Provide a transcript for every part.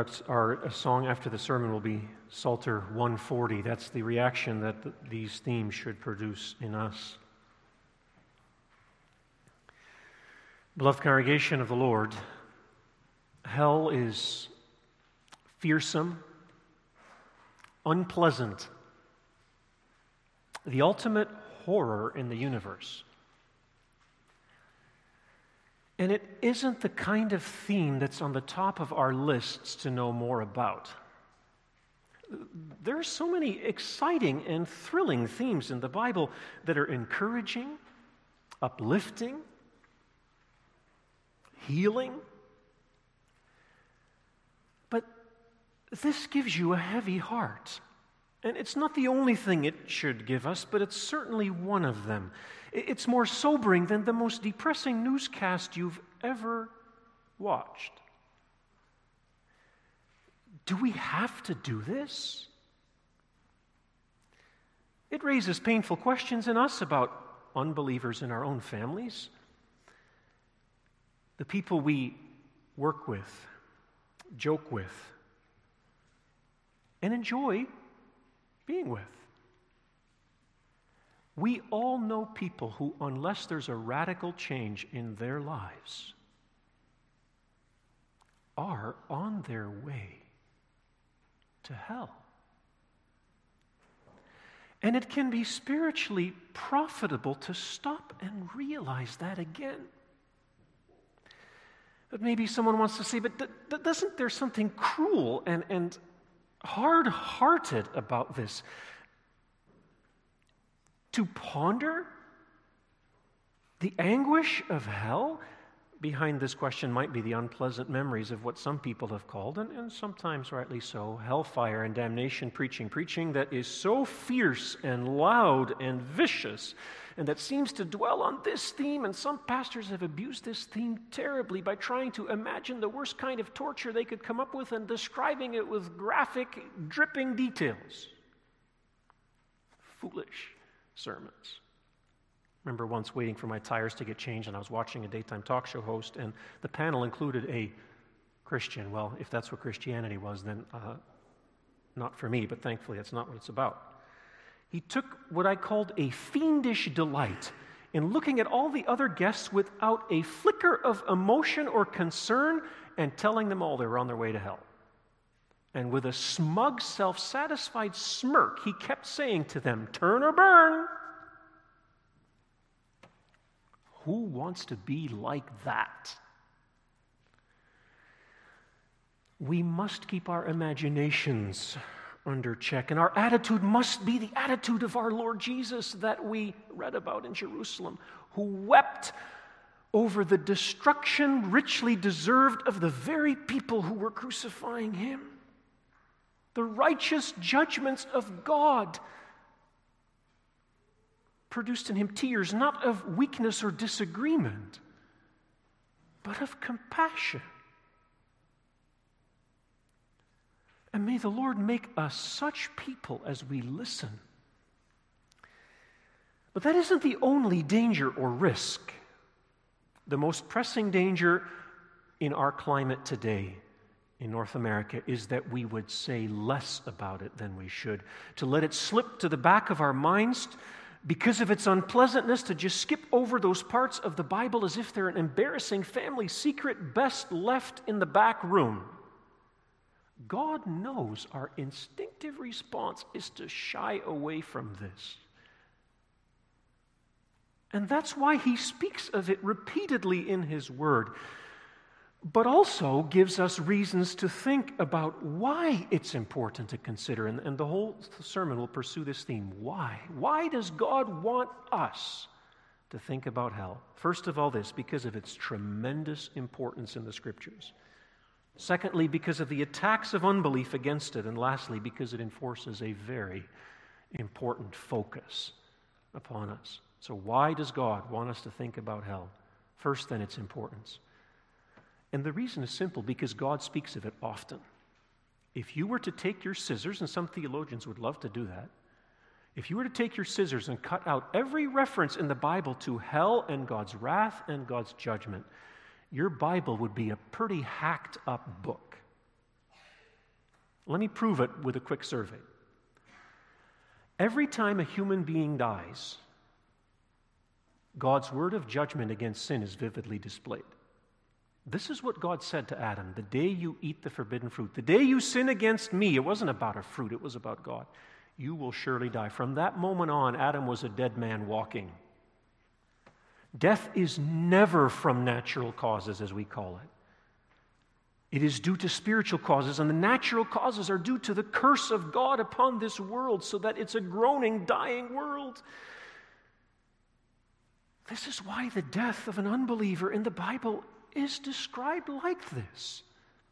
our song after the sermon will be Psalter 140. That's the reaction that these themes should produce in us. Beloved congregation of the Lord, hell is fearsome, unpleasant, the ultimate horror in the universe. And it isn't the kind of theme that's on the top of our lists to know more about. There are so many exciting and thrilling themes in the Bible that are encouraging, uplifting, healing. But this gives you a heavy heart. And it's not the only thing it should give us, but it's certainly one of them. It's more sobering than the most depressing newscast you've ever watched. Do we have to do this? It raises painful questions in us about unbelievers in our own families, the people we work with, joke with, and enjoy being with. We all know people who, unless there's a radical change in their lives, are on their way to hell. And it can be spiritually profitable to stop and realize that again. But maybe someone wants to say, but doesn't there something cruel and hard-hearted about this? To ponder the anguish of hell? Behind this question might be the unpleasant memories of what some people have called, and sometimes rightly so, hellfire and damnation preaching that is so fierce and loud and vicious, and that seems to dwell on this theme, and some pastors have abused this theme terribly by trying to imagine the worst kind of torture they could come up with and describing it with graphic, dripping details. Foolish sermons. I remember once waiting for my tires to get changed, and I was watching a daytime talk show host, and the panel included a Christian. Well, if that's what Christianity was, then not for me, but thankfully that's not what it's about. He took what I called a fiendish delight in looking at all the other guests without a flicker of emotion or concern and telling them all they were on their way to hell. And with a smug, self-satisfied smirk, he kept saying to them, "Turn or burn." Who wants to be like that? We must keep our imaginations under check, and our attitude must be the attitude of our Lord Jesus that we read about in Jerusalem, who wept over the destruction richly deserved of the very people who were crucifying him. The righteous judgments of God produced in him tears, not of weakness or disagreement, but of compassion. And may the Lord make us such people as we listen. But that isn't the only danger or risk. The most pressing danger in our climate today in North America is that we would say less about it than we should, to let it slip to the back of our minds because of its unpleasantness, to just skip over those parts of the Bible as if they're an embarrassing family secret best left in the back room. God knows our instinctive response is to shy away from this. And that's why he speaks of it repeatedly in his word, but also gives us reasons to think about why it's important to consider. And the whole sermon will pursue this theme. Why? Why does God want us to think about hell? First of all, this, because of its tremendous importance in the Scriptures. Secondly, because of the attacks of unbelief against it. And lastly, because it enforces a very important focus upon us. So why does God want us to think about hell? First, then, its importance. And the reason is simple, because God speaks of it often. If you were to take your scissors, and some theologians would love to do that, if you were to take your scissors and cut out every reference in the Bible to hell and God's wrath and God's judgment, your Bible would be a pretty hacked up book. Let me prove it with a quick survey. Every time a human being dies, God's word of judgment against sin is vividly displayed. This is what God said to Adam: the day you eat the forbidden fruit, the day you sin against me, it wasn't about a fruit, it was about God, you will surely die. From that moment on, Adam was a dead man walking. Death is never from natural causes, as we call it. It is due to spiritual causes, and the natural causes are due to the curse of God upon this world, so that it's a groaning, dying world. This is why the death of an unbeliever in the Bible is described like this,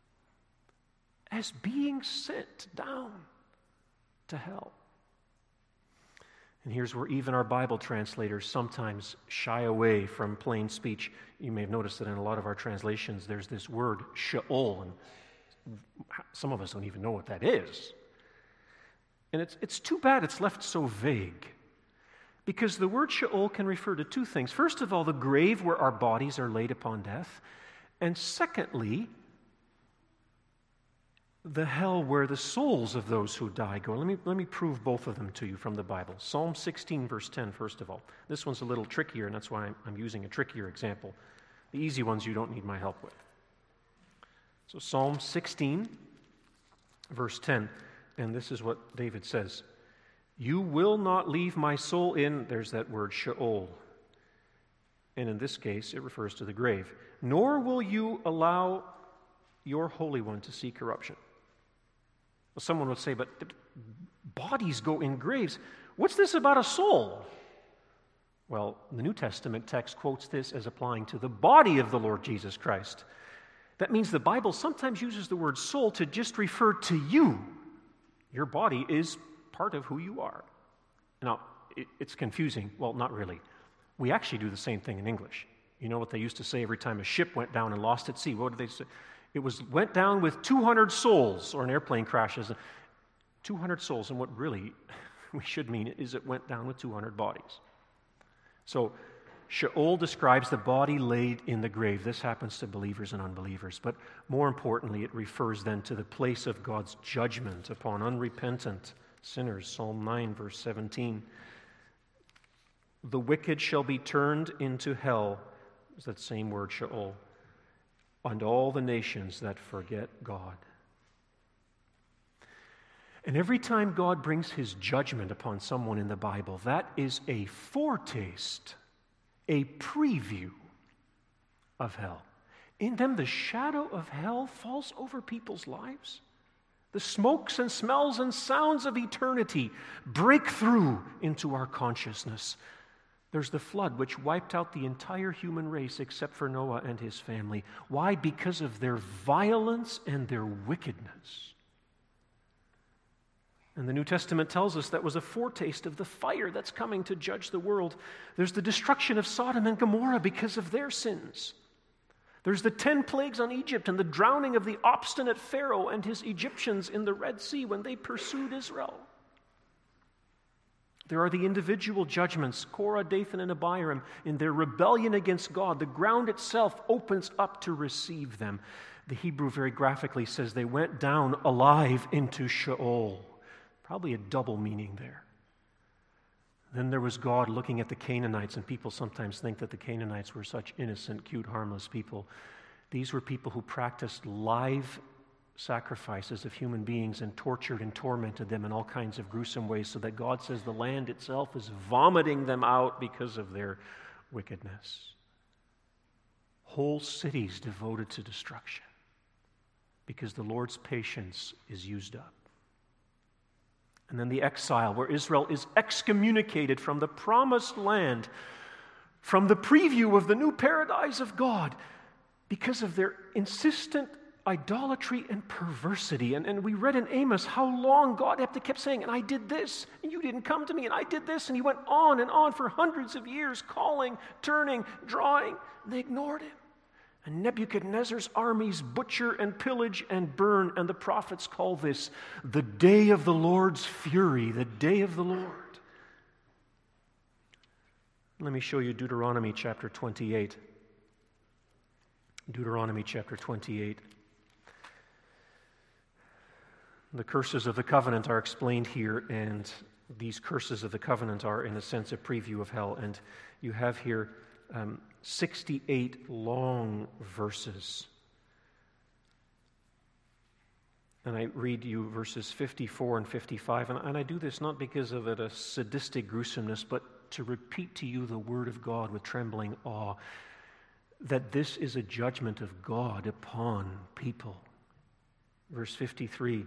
as being sent down to hell. And here's where even our Bible translators sometimes shy away from plain speech. You may have noticed that in a lot of our translations there's this word Sheol, and some of us don't even know what that is. And it's too bad it's left so vague, because the word Sheol can refer to two things. First of all, the grave where our bodies are laid upon death, and secondly, the hell where the souls of those who die go. Let me prove both of them to you from the Bible. Psalm 16, verse 10, first of all. This one's a little trickier, and that's why I'm using a trickier example. The easy ones you don't need my help with. So Psalm 16, verse 10, and this is what David says: "You will not leave my soul in," there's that word Sheol, and in this case it refers to the grave, "nor will you allow your Holy One to see corruption." Well, someone would say, but bodies go in graves. What's this about a soul? Well, the New Testament text quotes this as applying to the body of the Lord Jesus Christ. That means the Bible sometimes uses the word soul to just refer to you. Your body is part of who you are. Now, it's confusing. Well, not really. We actually do the same thing in English. You know what they used to say every time a ship went down and lost at sea? What did they say? It went down with 200 souls, or an airplane crashes. 200 souls, and what really we should mean is it went down with 200 bodies. So Sheol describes the body laid in the grave. This happens to believers and unbelievers. But more importantly, it refers then to the place of God's judgment upon unrepentant sinners. Psalm 9, verse 17. "The wicked shall be turned into hell," is that same word, Sheol, "and all the nations that forget God." And every time God brings his judgment upon someone in the Bible, that is a foretaste, a preview of hell. In them, the shadow of hell falls over people's lives. The smokes and smells and sounds of eternity break through into our consciousness. There's the flood, which wiped out the entire human race except for Noah and his family. Why? Because of their violence and their wickedness. And the New Testament tells us that was a foretaste of the fire that's coming to judge the world. There's the destruction of Sodom and Gomorrah because of their sins. There's the 10 plagues on Egypt and the drowning of the obstinate Pharaoh and his Egyptians in the Red Sea when they pursued Israel. There are the individual judgments, Korah, Dathan, and Abiram, in their rebellion against God. The ground itself opens up to receive them. The Hebrew very graphically says they went down alive into Sheol. Probably a double meaning there. Then there was God looking at the Canaanites, and people sometimes think that the Canaanites were such innocent, cute, harmless people. These were people who practiced live sacrifices of human beings and tortured and tormented them in all kinds of gruesome ways, so that God says the land itself is vomiting them out because of their wickedness. Whole cities devoted to destruction because the Lord's patience is used up. And then the exile, where Israel is excommunicated from the promised land, from the preview of the new paradise of God, because of their insistent idolatry and perversity. And we read in Amos how long God kept saying, and I did this, and you didn't come to me, and I did this, and he went on and on for hundreds of years, calling, turning, drawing, and they ignored him. And Nebuchadnezzar's armies butcher and pillage and burn, and the prophets call this the day of the Lord's fury, the day of the Lord. Let me show you Deuteronomy chapter 28. Deuteronomy chapter 28. The curses of the covenant are explained here, and these curses of the covenant are, in a sense, a preview of hell. And you have here 68 long verses. And I read you verses 54 and 55, and I do this not because of a sadistic gruesomeness, but to repeat to you the word of God with trembling awe, that this is a judgment of God upon people. Verse 54,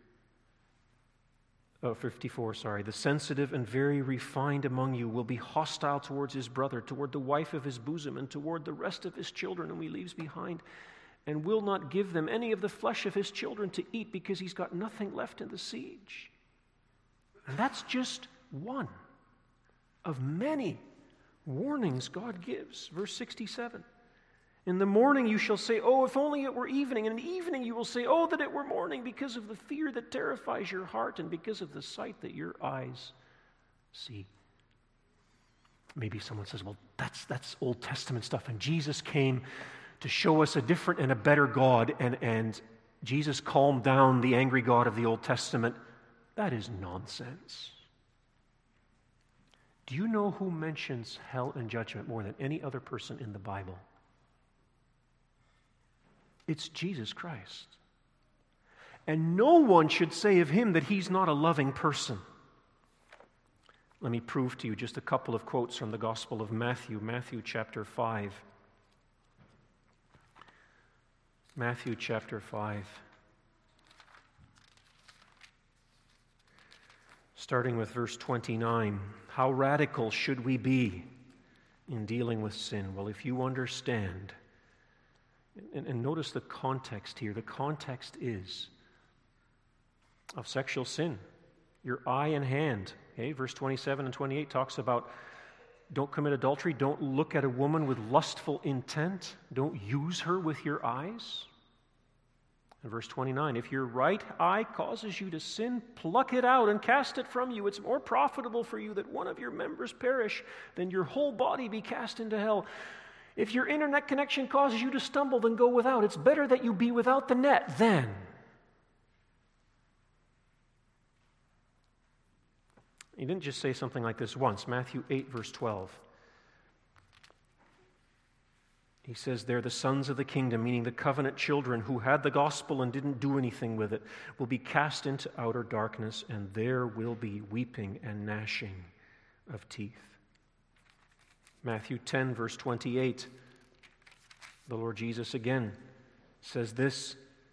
the sensitive and very refined among you will be hostile towards his brother, toward the wife of his bosom, and toward the rest of his children whom he leaves behind, and will not give them any of the flesh of his children to eat, because he's got nothing left in the siege. And that's just one of many warnings God gives. Verse 67. In the morning you shall say, oh, if only it were evening. And in the evening you will say, oh, that it were morning, because of the fear that terrifies your heart and because of the sight that your eyes see. Maybe someone says, well, that's Old Testament stuff, and Jesus came to show us a different and a better God, and Jesus calmed down the angry God of the Old Testament. That is nonsense. Do you know who mentions hell and judgment more than any other person in the Bible? It's Jesus Christ. And no one should say of him that he's not a loving person. Let me prove to you just a couple of quotes from the Gospel of Matthew, Matthew chapter 5. Matthew chapter 5. Starting with verse 29. How radical should we be in dealing with sin? Well, if you understand, and notice the context here. The context is of sexual sin. Your eye and hand. Okay, verse 27 and 28 talks about don't commit adultery, don't look at a woman with lustful intent, don't use her with your eyes. And verse 29, if your right eye causes you to sin, pluck it out and cast it from you. It's more profitable for you that one of your members perish than your whole body be cast into hell. If your internet connection causes you to stumble, then go without. It's better that you be without the net then. He didn't just say something like this once. Matthew 8, verse 12. He says, they're the sons of the kingdom, meaning the covenant children who had the gospel and didn't do anything with it, will be cast into outer darkness, and there will be weeping and gnashing of teeth. Matthew 10, verse 28, the Lord Jesus again says this,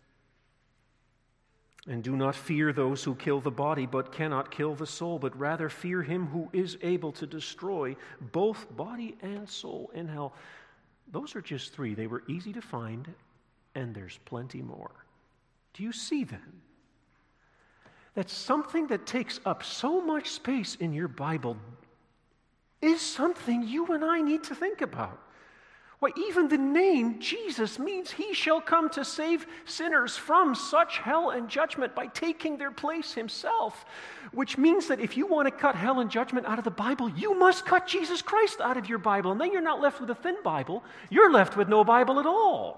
and do not fear those who kill the body, but cannot kill the soul, but rather fear him who is able to destroy both body and soul in hell. Those are just three. They were easy to find, and there's plenty more. Do you see then? That something that takes up so much space in your Bible is something you and I need to think about. Why, even the name Jesus means he shall come to save sinners from such hell and judgment by taking their place himself, which means that if you want to cut hell and judgment out of the Bible, you must cut Jesus Christ out of your Bible, and then you're not left with a thin Bible, you're left with no Bible at all.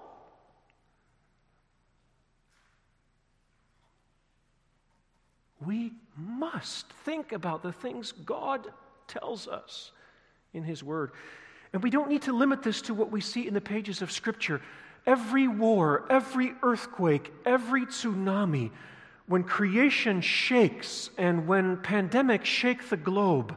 We must think about the things God tells us in his word. And we don't need to limit this to what we see in the pages of Scripture. Every war, every earthquake, every tsunami, when creation shakes and when pandemics shake the globe,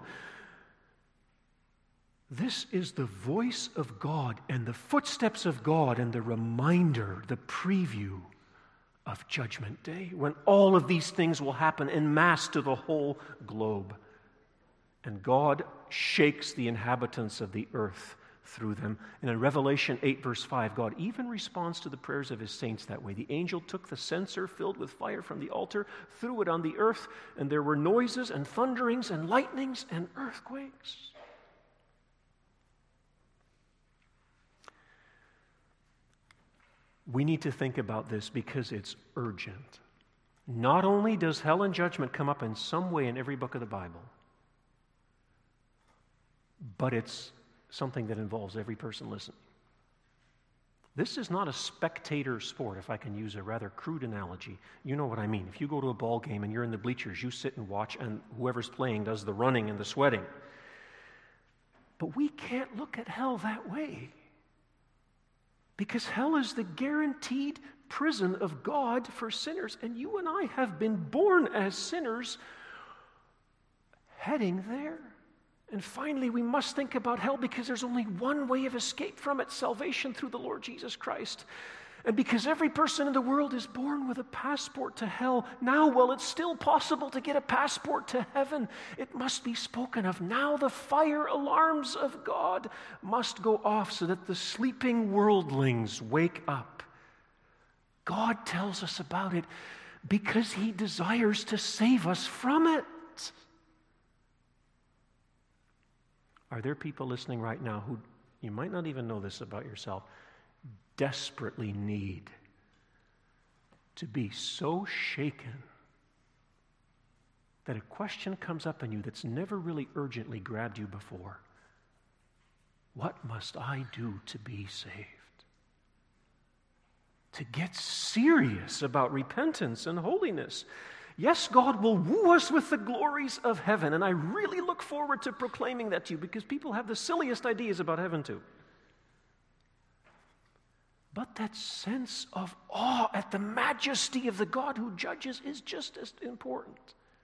this is the voice of God and the footsteps of God and the reminder, the preview of Judgment Day, when all of these things will happen en masse to the whole globe. And God shakes the inhabitants of the earth through them. And in Revelation 8, verse 5, God even responds to the prayers of his saints that way. The angel took the censer filled with fire from the altar, threw it on the earth, and there were noises and thunderings and lightnings and earthquakes. We need to think about this because it's urgent. Not only does hell and judgment come up in some way in every book of the Bible, but it's something that involves every person listening. This is not a spectator sport, if I can use a rather crude analogy. You know what I mean. If you go to a ball game and you're in the bleachers, you sit and watch, and whoever's playing does the running and the sweating. But we can't look at hell that way. Because hell is the guaranteed prison of God for sinners. And you and I have been born as sinners heading there. And finally, we must think about hell because there's only one way of escape from it, salvation through the Lord Jesus Christ. And because every person in the world is born with a passport to hell, now, while it's still possible to get a passport to heaven, it must be spoken of. Now the fire alarms of God must go off so that the sleeping worldlings wake up. God tells us about it because He desires to save us from it. Are there people listening right now who, you might not even know this about yourself, desperately need to be so shaken that a question comes up in you that's never really urgently grabbed you before? What must I do to be saved? To get serious about repentance and holiness. Yes, God will woo us with the glories of heaven, and I really look forward to proclaiming that to you because people have the silliest ideas about heaven too. But that sense of awe at the majesty of the God who judges is just as important.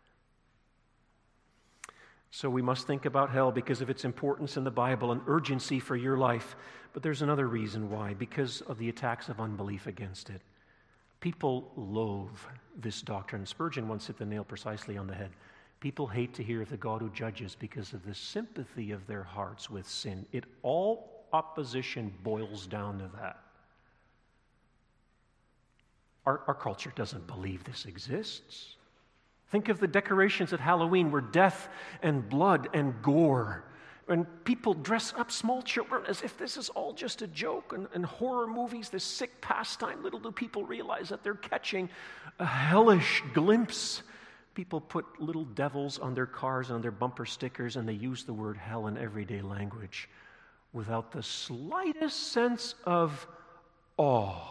So we must think about hell because of its importance in the Bible and urgency for your life. But there's another reason why, because of the attacks of unbelief against it. People loathe this doctrine. Spurgeon once hit the nail precisely on the head. People hate to hear of the God who judges because of the sympathy of their hearts with sin. All opposition boils down to that. Our culture doesn't believe this exists. Think of the decorations at Halloween where death and blood and gore. When people dress up small children as if this is all just a joke, and horror movies, this sick pastime, little do people realize that they're catching a hellish glimpse. People put little devils on their cars and on their bumper stickers, and they use the word hell in everyday language without the slightest sense of awe.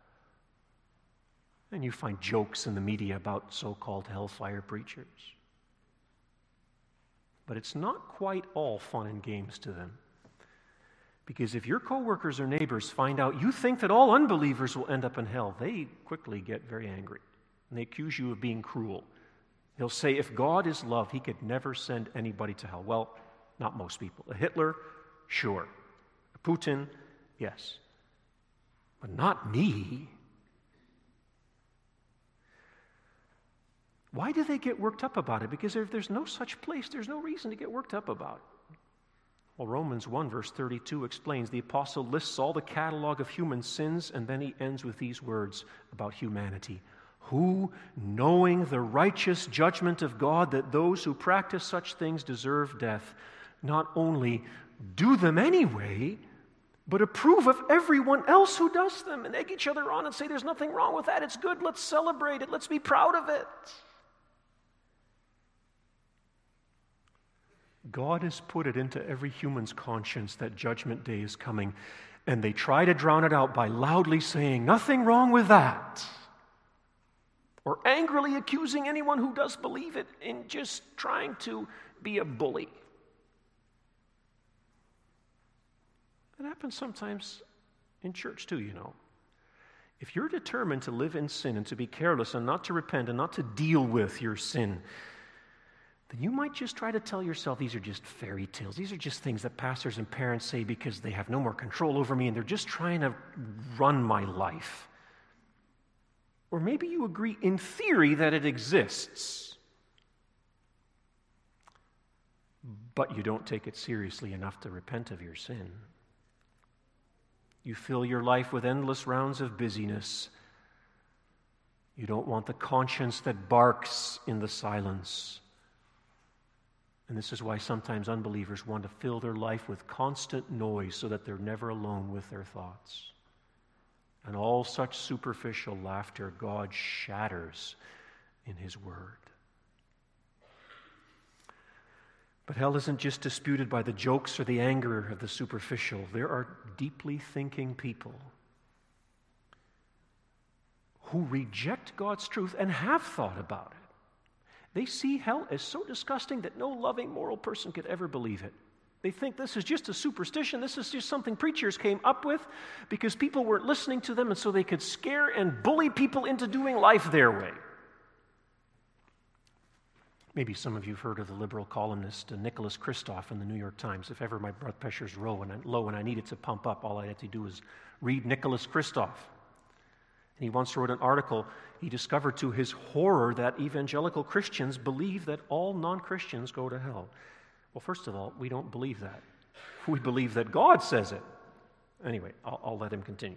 And you find jokes in the media about so-called hellfire preachers. But it's not quite all fun and games to them. Because if your coworkers or neighbors find out you think that all unbelievers will end up in hell, they quickly get very angry. And they accuse you of being cruel. They'll say, if God is love, He could never send anybody to hell. Well, not most people. A Hitler, sure. A Putin, yes. But not me. Why do they get worked up about it? Because if there's no such place, there's no reason to get worked up about it. Well, Romans 1 verse 32 explains, the apostle lists all the catalog of human sins, and then he ends with these words about humanity. Who, knowing the righteous judgment of God that those who practice such things deserve death, not only do them anyway, but approve of everyone else who does them and egg each other on and say, there's nothing wrong with that, it's good, let's celebrate it, let's be proud of it. God has put it into every human's conscience that judgment day is coming, and they try to drown it out by loudly saying, nothing wrong with that, or angrily accusing anyone who does believe it in just trying to be a bully. It happens sometimes in church too, you know. If you're determined to live in sin and to be careless and not to repent and not to deal with your sin, then you might just try to tell yourself these are just fairy tales. These are just things that pastors and parents say because they have no more control over me and they're just trying to run my life. Or maybe you agree in theory that it exists, but you don't take it seriously enough to repent of your sin. You fill your life with endless rounds of busyness. You don't want the conscience that barks in the silence. And this is why sometimes unbelievers want to fill their life with constant noise so that they're never alone with their thoughts. And all such superficial laughter God shatters in His Word. But hell isn't just disputed by the jokes or the anger of the superficial. There are deeply thinking people who reject God's truth and have thought about it. They see hell as so disgusting that no loving, moral person could ever believe it. They think this is just a superstition. This is just something preachers came up with because people weren't listening to them, and so they could scare and bully people into doing life their way. Maybe some of you have heard of the liberal columnist Nicholas Kristof in the New York Times. If ever my blood pressure's low and I needed to pump up, all I had to do was read Nicholas Kristof. And he once wrote an article. He discovered to his horror that evangelical Christians believe that all non-Christians go to hell. Well, first of all, we don't believe that. We believe that God says it. Anyway, I'll let him continue.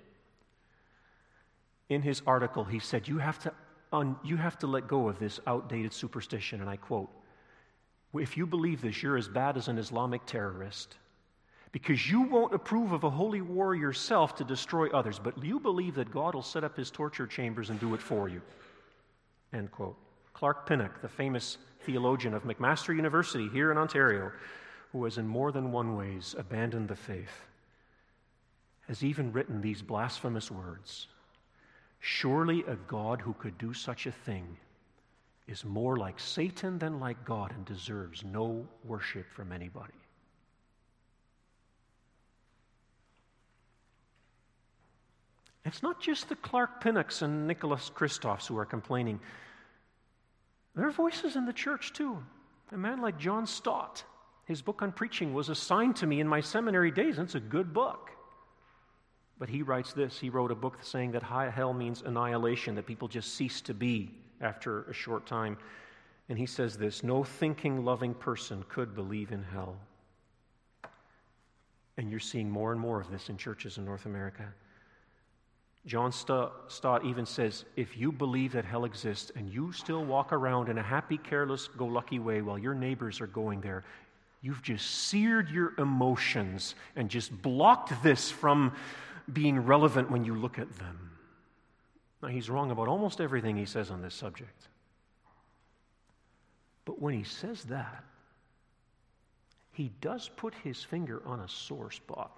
In his article, he said, you have to let go of this outdated superstition, and I quote, if you believe this, you're as bad as an Islamic terrorist, because you won't approve of a holy war yourself to destroy others, but you believe that God will set up his torture chambers and do it for you. End quote. Clark Pinnock, the famous theologian of McMaster University here in Ontario, who has in more than one ways abandoned the faith, has even written these blasphemous words: surely a God who could do such a thing is more like Satan than like God and deserves no worship from anybody. It's not just the Clark Pinnocks and Nicholas Kristofs who are complaining. There are voices in the church too. A man like John Stott, his book on preaching was assigned to me in my seminary days, and it's a good book. But he writes this. He wrote a book saying that hell means annihilation, that people just cease to be after a short time. And he says this: no thinking, loving person could believe in hell. And you're seeing more and more of this in churches in North America. John Stott even says, if you believe that hell exists and you still walk around in a happy, careless-go-lucky way while your neighbors are going there, you've just seared your emotions and just blocked this from being relevant when you look at them. Now, he's wrong about almost everything he says on this subject. But when he says that, he does put his finger on a sore spot.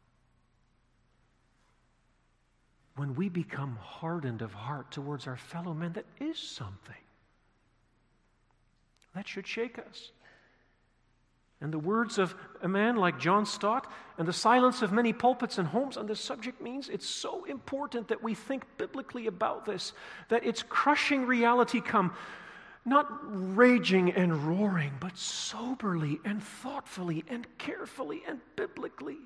When we become hardened of heart towards our fellow men, that is something. That should shake us. And the words of a man like John Stott and the silence of many pulpits and homes on this subject means it's so important that we think biblically about this, that its crushing reality come not raging and roaring, but soberly and thoughtfully and carefully and biblically.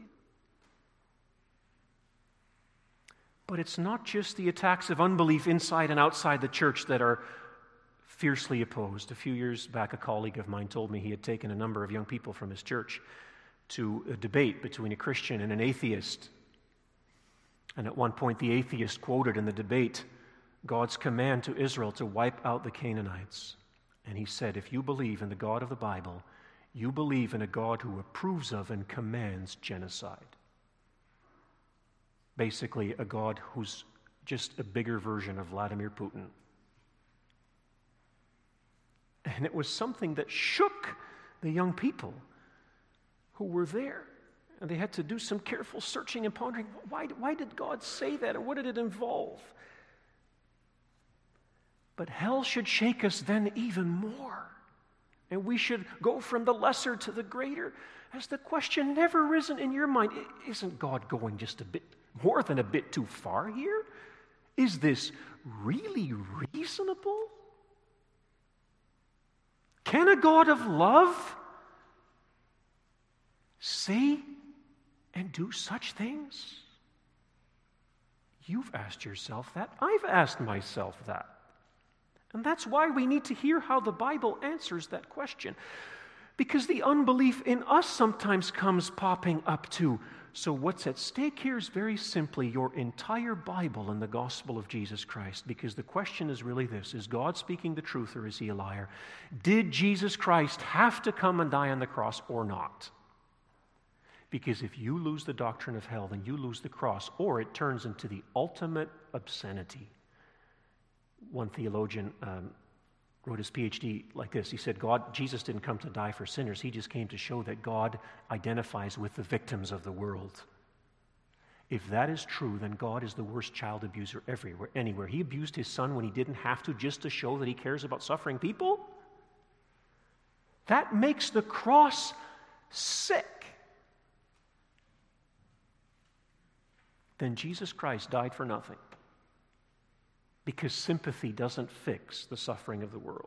But it's not just the attacks of unbelief inside and outside the church that are fiercely opposed. A few years back, a colleague of mine told me he had taken a number of young people from his church to a debate between a Christian and an atheist. And at one point, the atheist quoted in the debate God's command to Israel to wipe out the Canaanites. And he said, if you believe in the God of the Bible, you believe in a God who approves of and commands genocide. Basically, a God who's just a bigger version of Vladimir Putin. And it was something that shook the young people who were there. And they had to do some careful searching and pondering, why did God say that, or what did it involve? But hell should shake us then even more. And we should go from the lesser to the greater. Has the question never risen in your mind, isn't God going just a bit more than a bit too far here? Is this really reasonable? Can a God of love say and do such things? You've asked yourself that. I've asked myself that. And that's why we need to hear how the Bible answers that question. Because the unbelief in us sometimes comes popping up too. So what's at stake here is very simply your entire Bible and the gospel of Jesus Christ. Because the question is really this: is God speaking the truth or is he a liar? Did Jesus Christ have to come and die on the cross or not? Because if you lose the doctrine of hell, then you lose the cross, or it turns into the ultimate obscenity. One theologian wrote his PhD like this. He said, Jesus didn't come to die for sinners. He just came to show that God identifies with the victims of the world. If that is true, then God is the worst child abuser everywhere, anywhere. He abused his son when he didn't have to, just to show that he cares about suffering people. That makes the cross sick. Then Jesus Christ died for nothing, because sympathy doesn't fix the suffering of the world.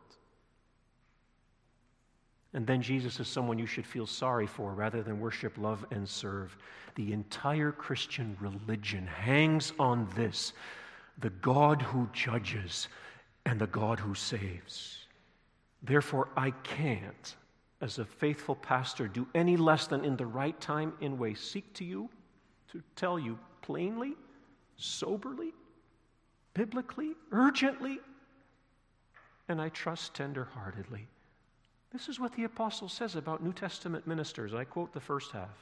And then Jesus is someone you should feel sorry for rather than worship, love, and serve. The entire Christian religion hangs on this: the God who judges and the God who saves. Therefore, I can't, as a faithful pastor, do any less than in the right time and way seek to tell you plainly, soberly, biblically, urgently, and I trust tender-heartedly. This is what the apostle says about New Testament ministers. I quote the first half.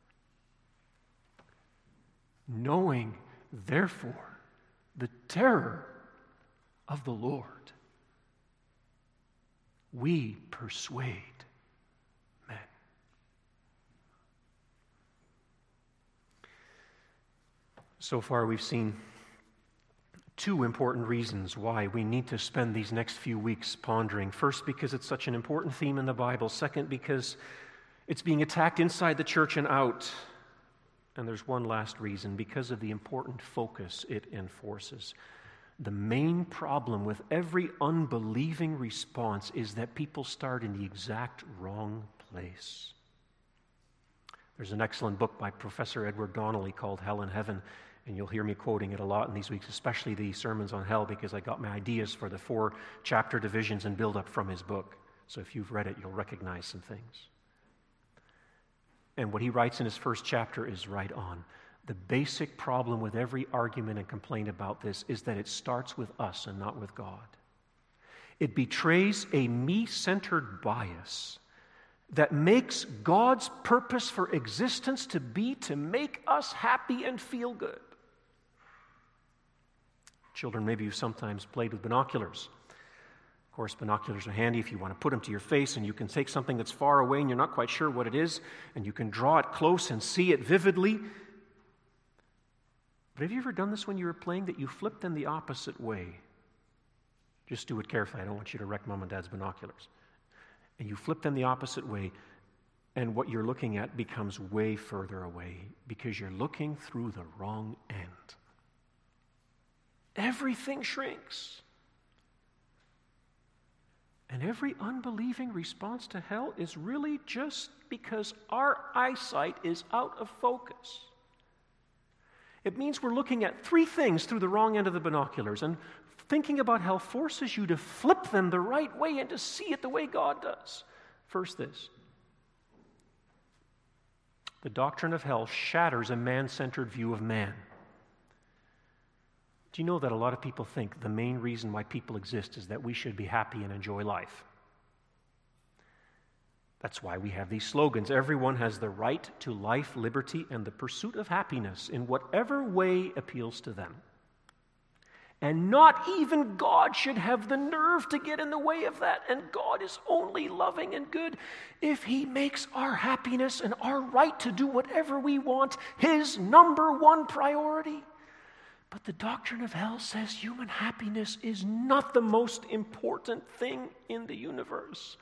Knowing, therefore, the terror of the Lord, we persuade men. So far, we've seen two important reasons why we need to spend these next few weeks pondering. First, because it's such an important theme in the Bible. Second, because it's being attacked inside the church and out. And there's one last reason: because of the important focus it enforces. The main problem with every unbelieving response is that people start in the exact wrong place. There's an excellent book by Professor Edward Donnelly called Hell and Heaven, and you'll hear me quoting it a lot in these weeks, especially the sermons on hell, because I got my ideas for the 4 chapter divisions and build up from his book. So if you've read it, you'll recognize some things. And what he writes in his first chapter is right on. The basic problem with every argument and complaint about this is that it starts with us and not with God. It betrays a me-centered bias that makes God's purpose for existence to be to make us happy and feel good. Children, maybe you've sometimes played with binoculars. Of course, binoculars are handy if you want to put them to your face and you can take something that's far away and you're not quite sure what it is, and you can draw it close and see it vividly. But have you ever done this when you were playing, that you flipped them the opposite way? Just do it carefully. I don't want you to wreck Mom and Dad's binoculars. And you flip them the opposite way, and what you're looking at becomes way further away because you're looking through the wrong end. Everything shrinks. And every unbelieving response to hell is really just because our eyesight is out of focus. It means we're looking at 3 things through the wrong end of the binoculars, and thinking about hell forces you to flip them the right way and to see it the way God does. First, this: the doctrine of hell shatters a man-centered view of man. Do you know that a lot of people think the main reason why people exist is that we should be happy and enjoy life? That's why we have these slogans. Everyone has the right to life, liberty, and the pursuit of happiness in whatever way appeals to them. And not even God should have the nerve to get in the way of that. And God is only loving and good if He makes our happiness and our right to do whatever we want His number one priority. But the doctrine of hell says human happiness is not the most important thing in the universe,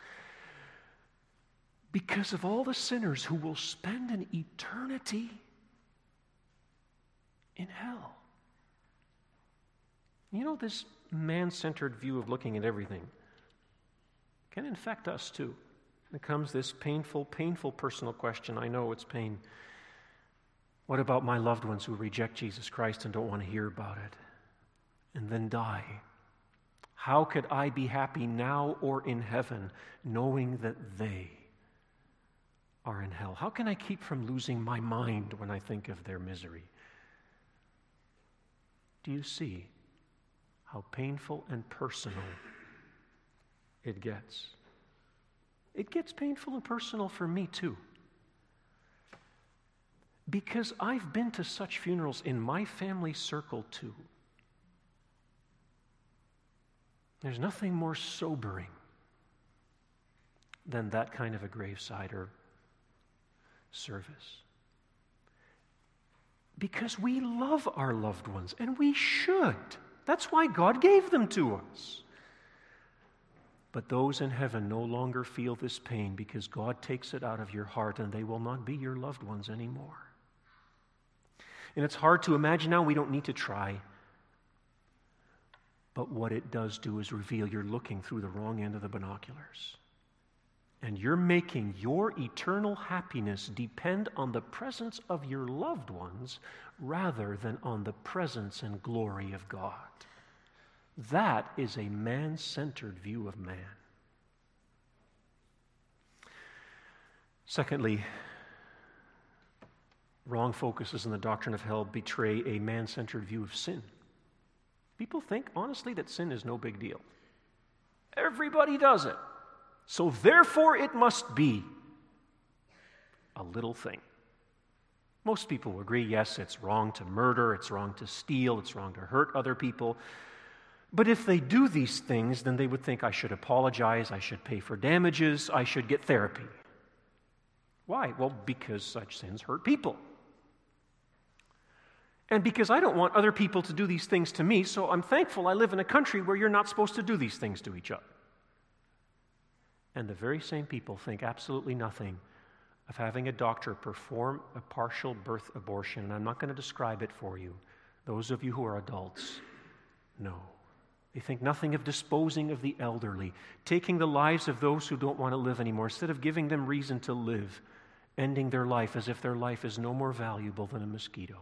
because of all the sinners who will spend an eternity in hell. You know, this man-centered view of looking at everything can infect us too. It comes this painful personal question. I know it's pain. What about my loved ones who reject Jesus Christ and don't want to hear about it and then die? How could I be happy now or in heaven knowing that they are in hell? How can I keep from losing my mind when I think of their misery? Do you see how painful and personal it gets? It gets painful and personal for me too. Because I've been to such funerals in my family circle too. There's nothing more sobering than that kind of a graveside or service. because we love our loved ones, and we should. That's why God gave them to us. But those in heaven no longer feel this pain because God takes it out of your heart, and they will not be your loved ones anymore. And it's hard to imagine now. We don't need to try. But what it does do is reveal you're looking through the wrong end of the binoculars. And you're making your eternal happiness depend on the presence of your loved ones rather than on the presence and glory of God. That is a man-centered view of man. Secondly, wrong focuses in the doctrine of hell betray a man-centered view of sin. People think, honestly, that sin is no big deal. Everybody does it. So therefore it must be a little thing. Most people will agree, yes, it's wrong to murder, it's wrong to steal, it's wrong to hurt other people. But if they do these things, then they would think, I should apologize, I should pay for damages, I should get therapy. Why? Well, because such sins hurt people. And because I don't want other people to do these things to me, so I'm thankful I live in a country where you're not supposed to do these things to each other. And the very same people think absolutely nothing of having a doctor perform a partial birth abortion. And I'm not going to describe it for you. Those of you who are adults know. They think nothing of disposing of the elderly, taking the lives of those who don't want to live anymore, instead of giving them reason to live, ending their life as if their life is no more valuable than a mosquito.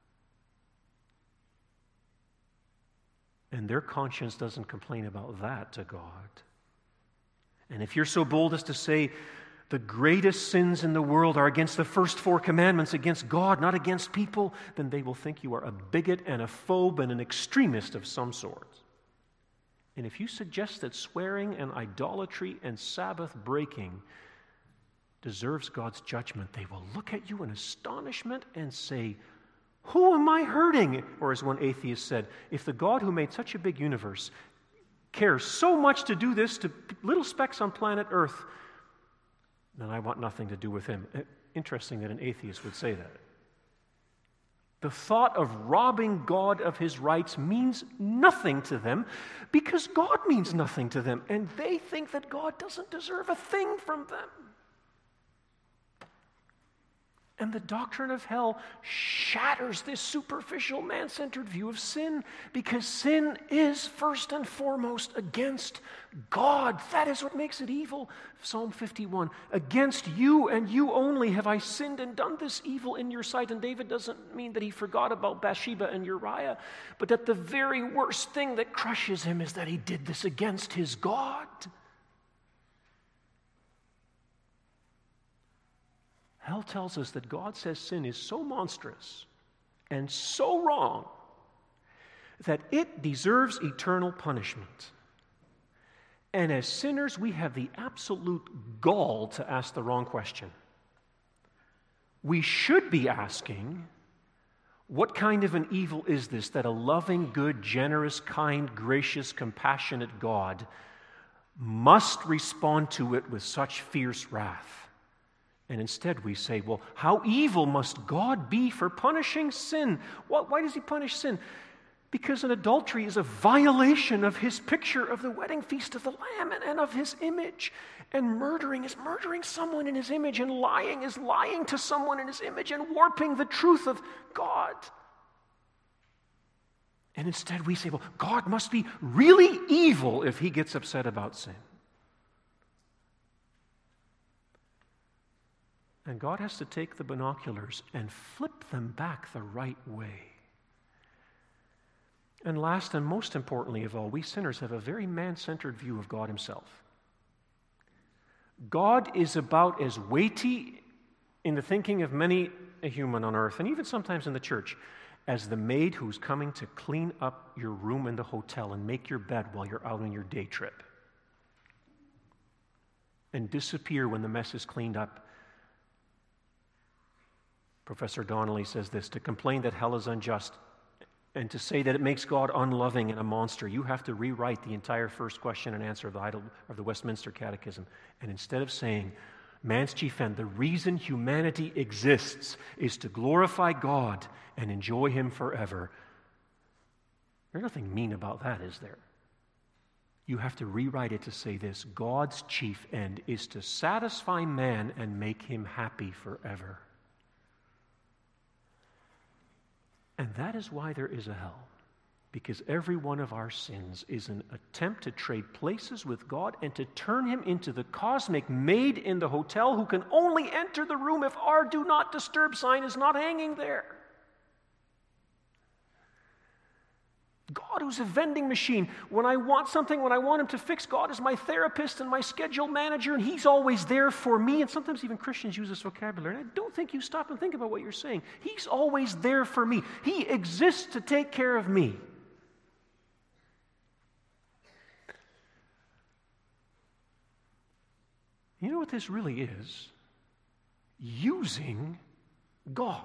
And their conscience doesn't complain about that to God. And if you're so bold as to say the greatest sins in the world are against the first 4 commandments, against God, not against people, then they will think you are a bigot and a phobe and an extremist of some sort. And if you suggest that swearing and idolatry and Sabbath breaking deserves God's judgment, they will look at you in astonishment and say, who am I hurting? Or as one atheist said, if the God who made such a big universe cares so much to do this to little specks on planet Earth, then I want nothing to do with him. Interesting that an atheist would say that. The thought of robbing God of his rights means nothing to them because God means nothing to them, and they think that God doesn't deserve a thing from them. And the doctrine of hell shatters this superficial man-centered view of sin, because sin is first and foremost against God. That is what makes it evil. Psalm 51, against you and you only have I sinned and done this evil in your sight. And David doesn't mean that he forgot about Bathsheba and Uriah, but that the very worst thing that crushes him is that he did this against his God. Hell tells us that God says sin is so monstrous and so wrong that it deserves eternal punishment. And as sinners, we have the absolute gall to ask the wrong question. We should be asking, what kind of an evil is this that a loving, good, generous, kind, gracious, compassionate God must respond to it with such fierce wrath? And instead we say, well, how evil must God be for punishing sin? Why does he punish sin? Because an adultery is a violation of his picture of the wedding feast of the Lamb and of his image. And murdering is murdering someone in his image, and lying is lying to someone in his image and warping the truth of God. And instead we say, well, God must be really evil if he gets upset about sin. And God has to take the binoculars and flip them back the right way. And last and most importantly of all, we sinners have a very man-centered view of God himself. God is about as weighty in the thinking of many a human on earth, and even sometimes in the church, as the maid who's coming to clean up your room in the hotel and make your bed while you're out on your day trip, and disappear when the mess is cleaned up. Professor Donnelly says this: to complain that hell is unjust and to say that it makes God unloving and a monster, you have to rewrite the entire first question and answer of the Westminster Catechism. And instead of saying, Man's chief end, the reason humanity exists, is to glorify God and enjoy Him forever. There's nothing mean about that, is there? You have to rewrite it to say this: God's chief end is to satisfy man and make him happy forever. And that is why there is a hell. Because every one of our sins is an attempt to trade places with God and to turn Him into the cosmic maid in the hotel who can only enter the room if our do not disturb sign is not hanging there. God, who's a vending machine. When I want something, when I want Him to fix, God is my therapist and my schedule manager, and He's always there for me. And sometimes even Christians use this vocabulary. And I don't think you stop and think about what you're saying. He's always there for me. He exists to take care of me. You know what this really is? Using God.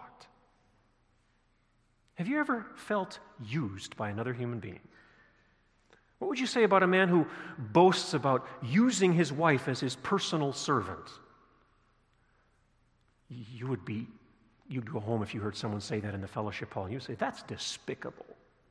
Have you ever felt used by another human being? What would you say about a man who boasts about using his wife as his personal servant? You'd go home if you heard someone say that in the fellowship hall, and you'd say, that's despicable.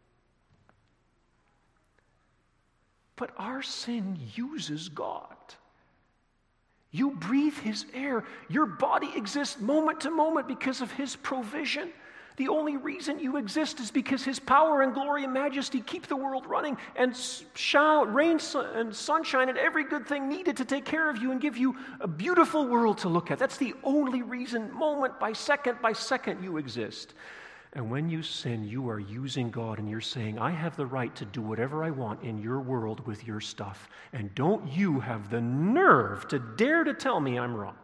But our sin uses God. You breathe His air. Your body exists moment to moment because of His provision. The only reason you exist is because His power and glory and majesty keep the world running and rain and sunshine and every good thing needed to take care of you and give you a beautiful world to look at. That's the only reason, moment by second, you exist. And when you sin, you are using God and you're saying, I have the right to do whatever I want in your world with your stuff. And don't you have the nerve to dare to tell me I'm wrong.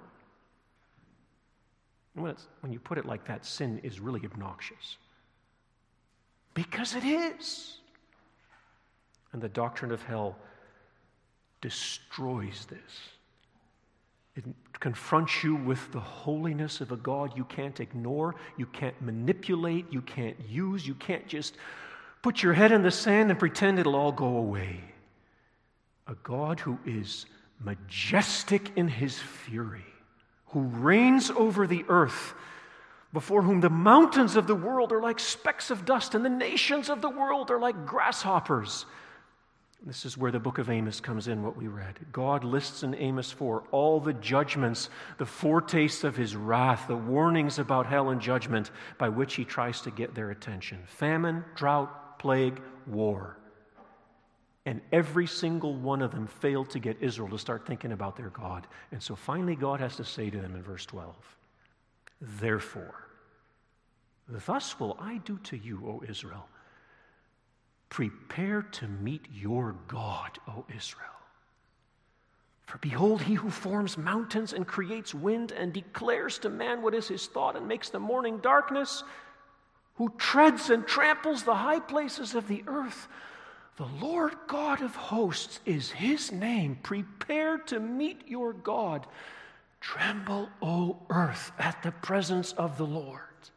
When you put it like that, sin is really obnoxious. Because it is. And the doctrine of hell destroys this. It confronts you with the holiness of a God you can't ignore, you can't manipulate, you can't use, you can't just put your head in the sand and pretend it'll all go away. A God who is majestic in His fury, who reigns over the earth, before whom the mountains of the world are like specks of dust and the nations of the world are like grasshoppers. This is where the book of Amos comes in, what we read. God lists in Amos 4 all the judgments, the foretastes of His wrath, the warnings about hell and judgment by which He tries to get their attention. Famine, drought, plague, war. And every single one of them failed to get Israel to start thinking about their God. And so finally God has to say to them in verse 12, therefore, thus will I do to you, O Israel. Prepare to meet your God, O Israel. For behold, He who forms mountains and creates wind and declares to man what is his thought and makes the morning darkness, who treads and tramples the high places of the earth, the Lord God of hosts is His name. Prepare to meet your God. Tremble, O earth, at the presence of the Lord.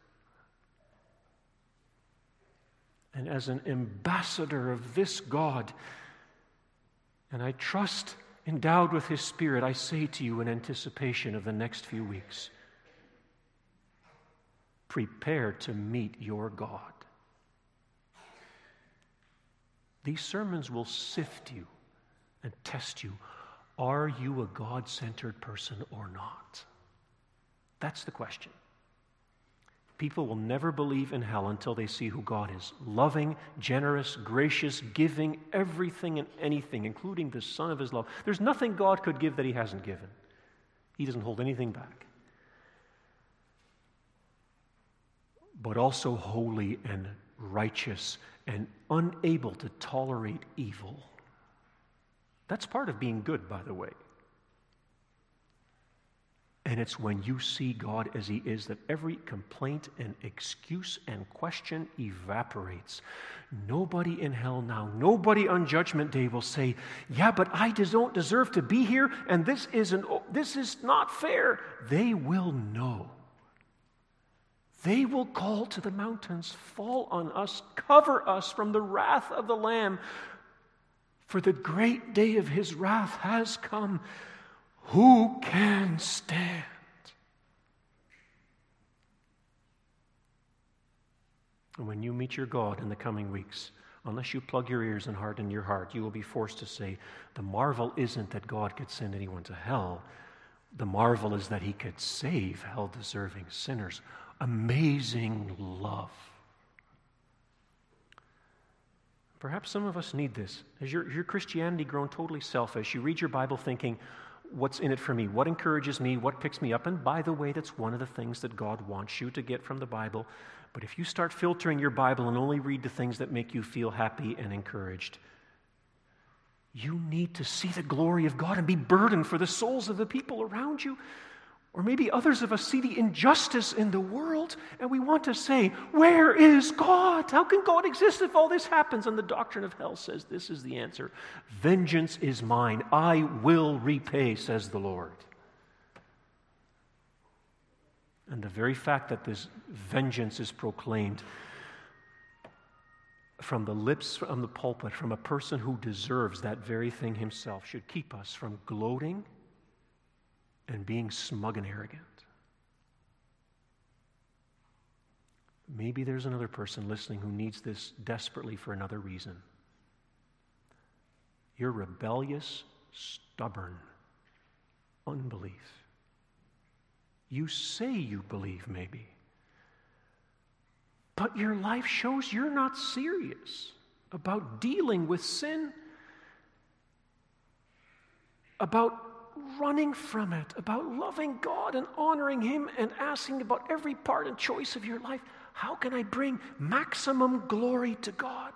And as an ambassador of this God, and I trust endowed with His Spirit, I say to you in anticipation of the next few weeks, prepare to meet your God. These sermons will sift you and test you. Are you a God-centered person or not? That's the question. People will never believe in hell until they see who God is. Loving, generous, gracious, giving everything and anything, including the Son of His love. There's nothing God could give that He hasn't given. He doesn't hold anything back. But also holy and righteous and unable to tolerate evil. That's part of being good, by the way. And it's when you see God as He is that every complaint and excuse and question evaporates. Nobody in hell now, nobody on Judgment Day will say, yeah, but I don't deserve to be here, and this is not fair. They will know. They will call to the mountains, fall on us, cover us from the wrath of the Lamb, for the great day of His wrath has come. who can stand? And when you meet your God in the coming weeks, unless you plug your ears and harden your heart, you will be forced to say, the marvel isn't that God could send anyone to hell. The marvel is that he could save hell-deserving sinners. Amazing love. Perhaps some of us need this. Has your Christianity grown totally selfish? You read your Bible thinking, what's in it for me? What encourages me? What picks me up? And by the way, that's one of the things that God wants you to get from the Bible. But if you start filtering your Bible and only read the things that make you feel happy and encouraged, you need to see the glory of God and be burdened for the souls of the people around you. Or maybe others of us see the injustice in the world and we want to say, where is God? How can God exist if all this happens? And the doctrine of hell says this is the answer. Vengeance is mine. I will repay, says the Lord. And the very fact that this vengeance is proclaimed from the lips, from the pulpit, from a person who deserves that very thing himself should keep us from gloating and being smug and arrogant. Maybe there's another person listening who needs this desperately for another reason. You're rebellious, stubborn, unbelief. You say you believe, maybe, but your life shows you're not serious about dealing with sin, about running from it, about loving God and honoring Him and asking about every part and choice of your life. How can I bring maximum glory to God?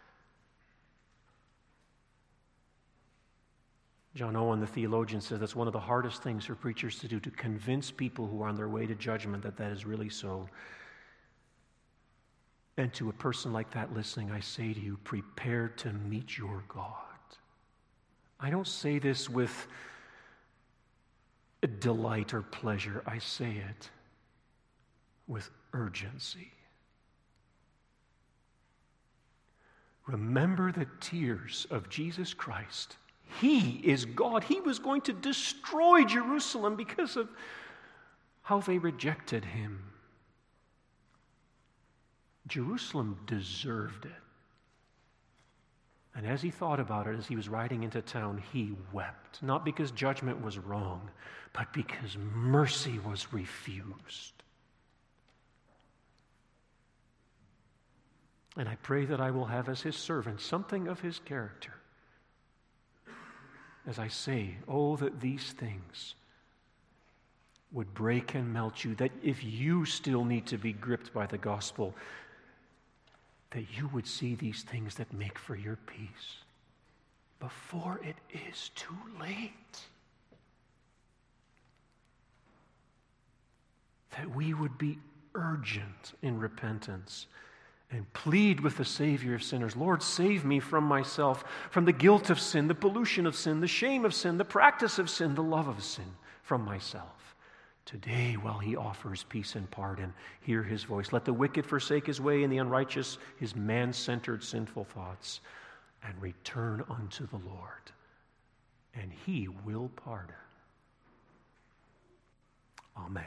John Owen, the theologian, says that's one of the hardest things for preachers to do, to convince people who are on their way to judgment that that is really so. And to a person like that listening, I say to you, prepare to meet your God. I don't say this with delight or pleasure. I say it with urgency. Remember the tears of Jesus Christ. He is God. He was going to destroy Jerusalem because of how they rejected Him. Jerusalem deserved it. And as he thought about it, as he was riding into town, he wept. Not because judgment was wrong, but because mercy was refused. And I pray that I will have as his servant something of his character. As I say, oh, that these things would break and melt you, that if you still need to be gripped by the gospel, that you would see these things that make for your peace before it is too late. That we would be urgent in repentance and plead with the Savior of sinners, Lord, save me from myself, from the guilt of sin, the pollution of sin, the shame of sin, the practice of sin, the love of sin, from myself. Today, while He offers peace and pardon, hear His voice. Let the wicked forsake his way and the unrighteous his man-centered sinful thoughts, and return unto the Lord, and He will pardon. Amen.